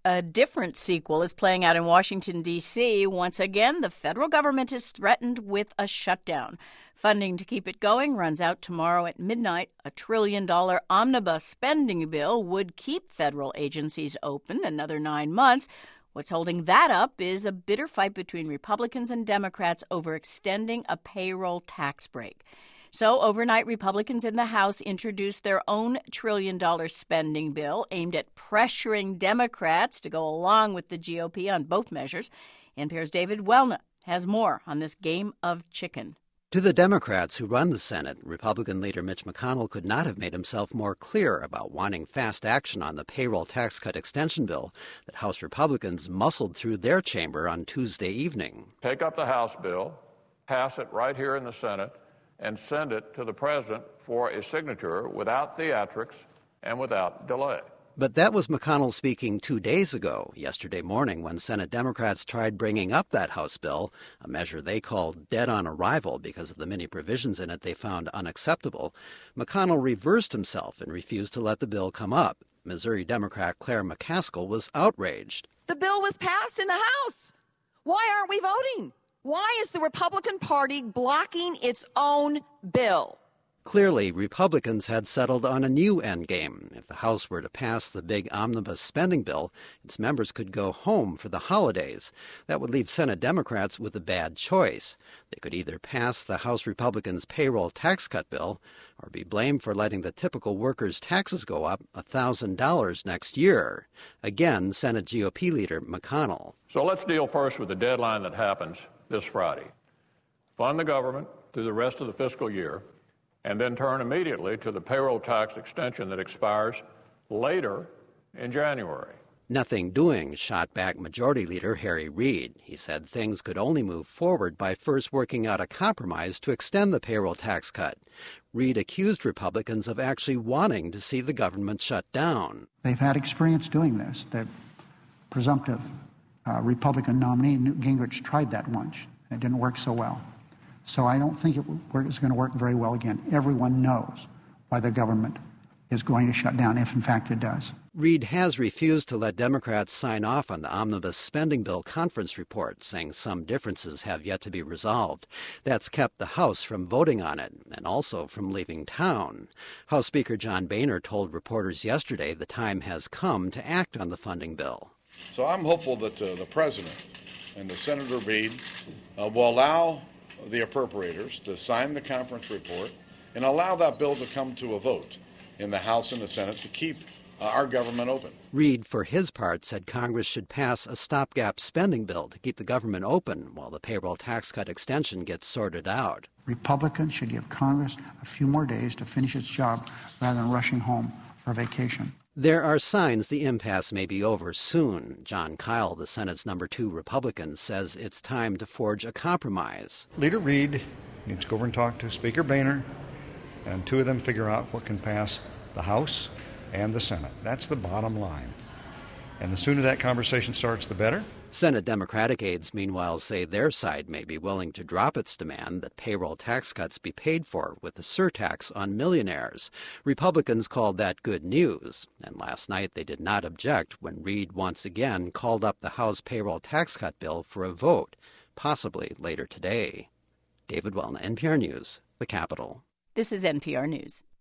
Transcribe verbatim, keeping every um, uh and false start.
A different sequel is playing out in Washington, D C Once again, the federal government is threatened with a shutdown. Funding to keep it going runs out tomorrow at midnight. A trillion dollar omnibus spending bill would keep federal agencies open another nine months. What's holding that up is a bitter fight between Republicans and Democrats over extending a payroll tax break. So overnight, Republicans in the House introduced their own trillion-dollar spending bill aimed at pressuring Democrats to go along with the G O P on both measures. N P R's David Welna has more on this game of chicken. To the Democrats who run the Senate, Republican leader Mitch McConnell could not have made himself more clear about wanting fast action on the payroll tax cut extension bill that House Republicans muscled through their chamber on Tuesday evening. Take up the House bill, pass it right here in the Senate, and send it to the president for a signature without theatrics and without delay. But that was McConnell speaking two days ago, yesterday morning, when Senate Democrats tried bringing up that House bill, a measure they called dead on arrival because of the many provisions in it they found unacceptable. McConnell reversed himself and refused to let the bill come up. Missouri Democrat Claire McCaskill was outraged. The bill was passed in the House. Why aren't we voting? Why is the Republican Party blocking its own bill? Clearly, Republicans had settled on a new endgame. If the House were to pass the big omnibus spending bill, its members could go home for the holidays. That would leave Senate Democrats with a bad choice. They could either pass the House Republicans' payroll tax cut bill or be blamed for letting the typical worker's taxes go up one thousand dollars next year. Again, Senate G O P leader McConnell. So let's deal first with the deadline that happens this Friday. Fund the government through the rest of the fiscal year, and then turn immediately to the payroll tax extension that expires later in January. Nothing doing, shot back Majority Leader Harry Reid. He said things could only move forward by first working out a compromise to extend the payroll tax cut. Reid accused Republicans of actually wanting to see the government shut down. They've had experience doing this. The presumptive uh, Republican nominee, Newt Gingrich, tried that once. It didn't work so well. So I don't think it is going to work very well again. Everyone knows why the government is going to shut down, if in fact it does. Reid has refused to let Democrats sign off on the omnibus spending bill conference report, saying some differences have yet to be resolved. That's kept the House from voting on it and also from leaving town. House Speaker John Boehner told reporters yesterday the time has come to act on the funding bill. So I'm hopeful that uh, the President and the Senator Reid uh, will allow the appropriators to sign the conference report and allow that bill to come to a vote in the House and the Senate to keep uh, our government open. Reid, for his part, said Congress should pass a stopgap spending bill to keep the government open while the payroll tax cut extension gets sorted out. Republicans should give Congress a few more days to finish its job rather than rushing home for vacation. There are signs the impasse may be over soon. John Kyle, the Senate's number two Republican, says it's time to forge a compromise. Leader Reid needs to go over and talk to Speaker Boehner, and two of them figure out what can pass the House and the Senate. That's the bottom line. And the sooner that conversation starts, the better. Senate Democratic aides, meanwhile, say their side may be willing to drop its demand that payroll tax cuts be paid for with a surtax on millionaires. Republicans called that good news, and last night they did not object when Reid once again called up the House payroll tax cut bill for a vote, possibly later today. David Welna, N P R News, the Capitol. This is N P R News.